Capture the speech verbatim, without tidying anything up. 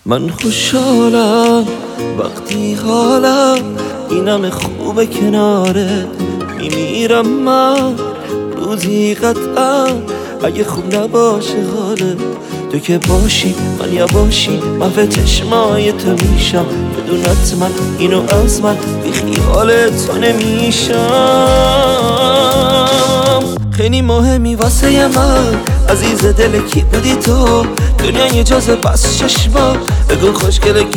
من خوشحالم وقتی حالم اینم خوبه کنارت میمیرم من روزی قطعا اگه خوب نباشه حالت تو که باشی من یا باشی محو چشمای تو میشم بدونت من اینو از من بی خیال تو نمیشم خیلی مهمی واسه من عزیز دل کی بودی تو دنیا اجازه بس چشما بگو خوشگله کی